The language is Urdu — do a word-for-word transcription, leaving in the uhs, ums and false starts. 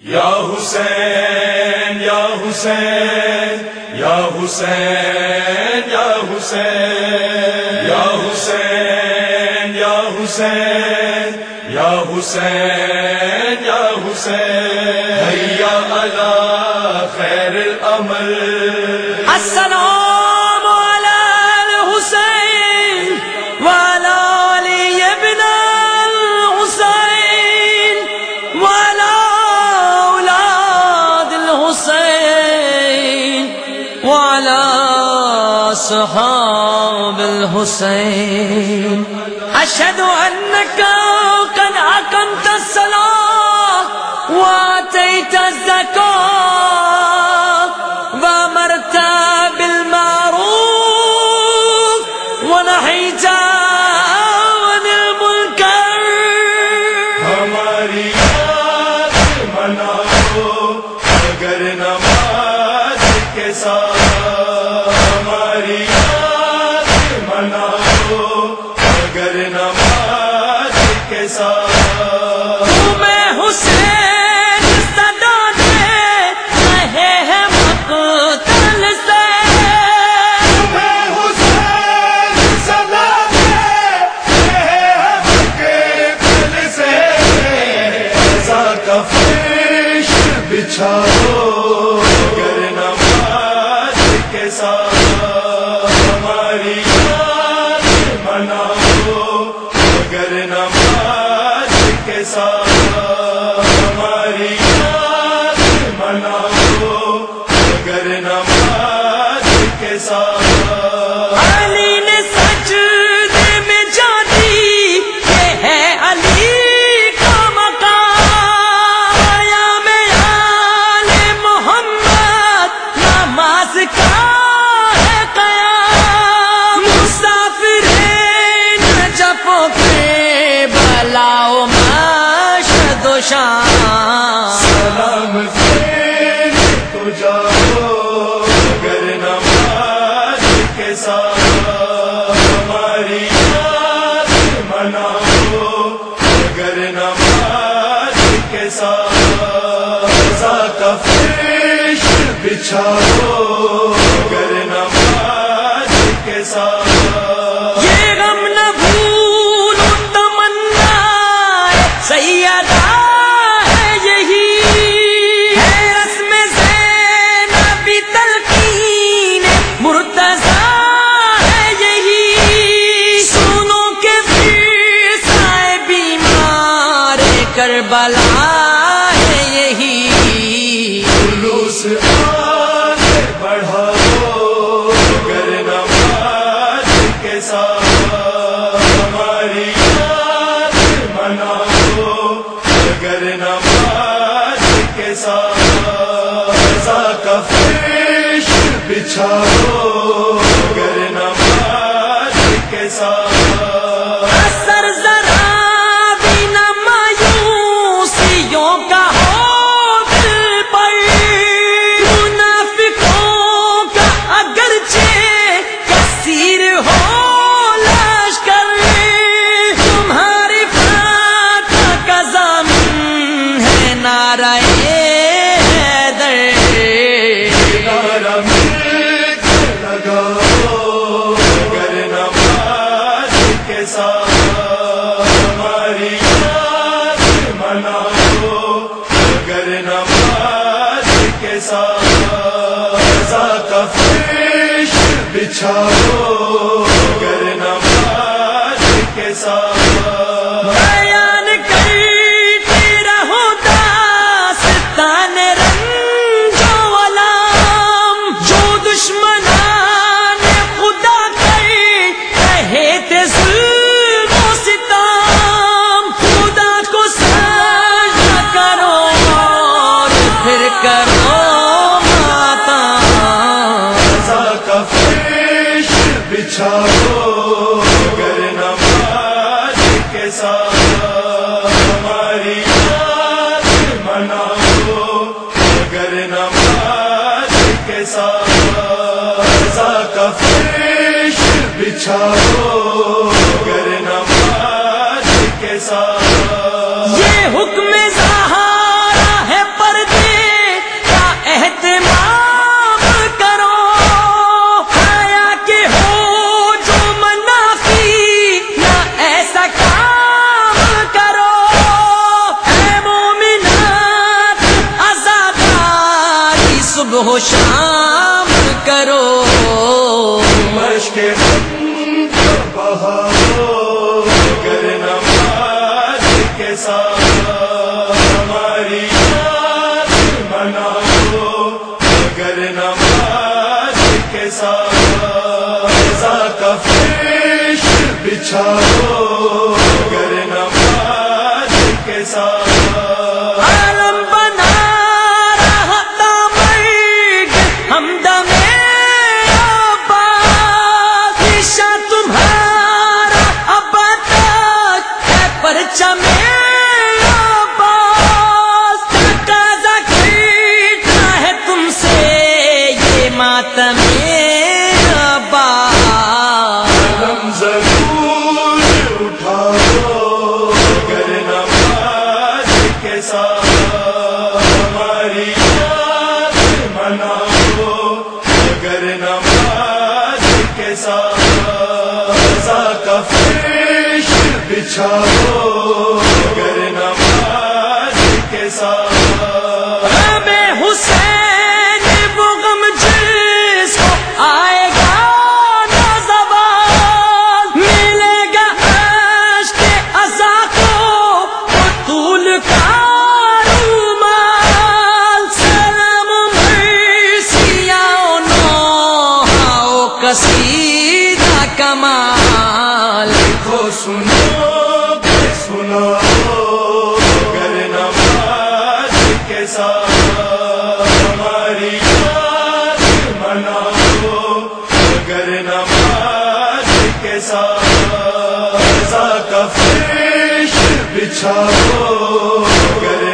یا حسین یا حسین یا حسین یا حسین یا حسین یا حسین یا حسین یا حسین حیا علی خیر العمل السلام علی الحسین وعلی علی ابن الحسین وعلی اولاد الحسین وعلی اصحاب الحسین اشہد انک قد اقمت الصلاة وآتيت الزکاة وامرت بالمعروف ونہیت عن المنکر. ہماری یاد مناؤ اگر نماز کے ساتھ، ہماری یاد مناؤ اگر نماز کے ساتھ. تمہیں حسین صدا دے رہے ہیں مقتل سے، تمہیں حسین صدا دے رہے ہیں مقتل سے. رضا کا فرش بچھاؤ اگر نماز کے ساتھ، ہماری یاد مناؤ اگر نماز کے ساتھ، ہماری یاد مناؤ اگر نماز کے ساتھ. علی نے سجدے میں جا دی، یہ ہے علی کا مقام. آیا میں آل محمد نماز کا ہے قیام. مسافرین جفو کے بلاؤ مشہد و شام. سلام پھر تو جاؤ اگر نماز کے ساتھ، ہماری یاد مناؤ اگر نماز کے ساتھ. رضا کا فرش بچھاؤ اگر نماز کے ساتھ. یہ غم نہ بھولو تمنا سیدہ ہے یہی، ہے رسم زینبی تلقین مرتضیٰ ہے یہی. سنو کے پھر سائے بیمار کربلا ہے یہی. جلوس آگے بڑھاؤ اگر نماز کے ساتھ، ہماری یاد مناؤ اگر نماز کے ساتھ. رضا کا فرش بچھاؤ اگر نماز کے ساتھ. اثر ذرا بھی نہ مایوسیوں کا ہو دل پر، منافقوں کا اگرچہ کثیر ہو لشکر. تمہاری فتح کا ضامن ہے نعرہ حیدر. نعرہ مل کے لگاؤ اگر نماز کے ساتھ، ہماری یاد مناؤ اگر نماز کے ساتھ. رضا کا فرش بچھاؤ اگر نماز کے ساتھ. بیان کرتے رہو داستان رنج و الام، جو دشمنان خدا کر رہے تھے ظلم و ستم. خدا کو سجدہ کرو اور پھر کرو ماتم. رضا کا فرش بچھاؤ اگر نماز کے ساتھ، ہماری یاد مناؤ اگر نماز کے ساتھ. رضا کا فرش بچھاؤ اگر نماز کے ساتھ. یہ حکم زہارا ہے پر کے خون کو بہاؤ گر نماز کے ساتھ ہماری یاد مناؤ گر نماز کے ساتھ رضا کا فرش بچھاؤ گر نماز کے ساتھ عالم بنا رہا تھا مرگ ہمدم عباس نشاں تمہارا اب تک ہے پرچم عباس تقاضا کرتا ہے تم سے یہ ماتم عباس ہم ضرور اٹھاؤ گر نماز کے ساتھ ہماری یاد مناؤ گر نماز کے ساتھ رضا کا فرش بچھاؤ گر نماز کے ساتھ غم حسین وہ غم جس کو آئے گا نازوال ملے گا عشق عزا کو طول کا رومال سلام مرثیہ و نوحہ و قصیدہ کمال دیکھو سنو کہ سناؤ گر نماز کے ساتھ ہماری یاد مناؤ گر نماز کے ساتھ رضا کا فرش بچھاؤ گر